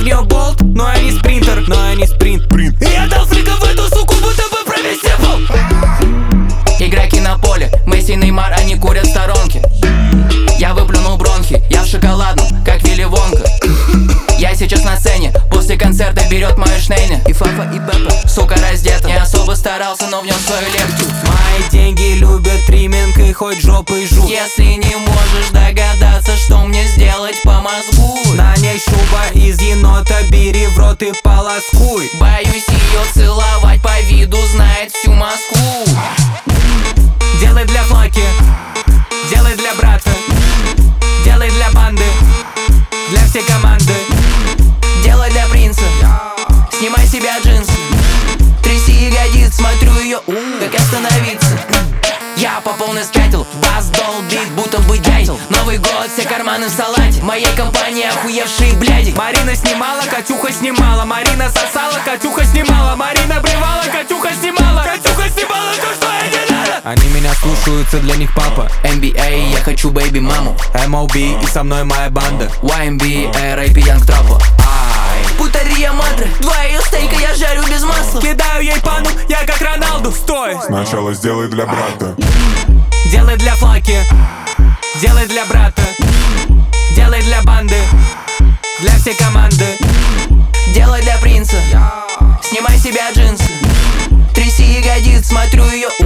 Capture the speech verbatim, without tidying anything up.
нее болт, но я не спринтер, но я не спринт. И я дал фрика в эту суку, будто бы провести пол. Игроки на поле, Месси, Неймар, они курят в сторонке. Я выплюнул бронхи, я в шоколадном, как Вилли Вонка. Я сейчас на сцене, после концерта берет мою шнейне. И Фафа, и Пеппа, сука, раздета. Не особо старался, но внес свою лепту. Мои деньги любят триминг и хоть жопой жут. Если не можешь догадаться, что мне сделать по мозгу, на ней шуба из енота, бери в рот и полоскуй. Боюсь ее целовать, по виду знает всю Москву. Делай для флаки, делай для брата, делай для банды, для всей команды. Делай для принца, снимай с себя джинсы, тряси ягодиц, смотрю ее, у, как остановиться. Я по полной скатил, бас долбит, будто бы дятел. Новый год, все карманы в салате, в моей компании охуевшие бляди. Марина снимала, Катюха снимала, Марина сосала, Катюха снимала, Марина блевала, Катюха снимала, Катюха снимала то, что ей не надо. Они меня слушаются, для них папа. эн би эй, я хочу бэйби маму. эм о би и со мной моя банда. уай эм би, рэйп и Янг Трапа. Путария мадре, два ее стейка я жарю без масла. Кидаю ей пану, я как Роналду, стой. Сначала сделай для брата, делай для флаки, делай для брата, делай для банды, для всей команды. Делай для принца, снимай с себя джинсы, тряси ягодиц, смотрю ее, у,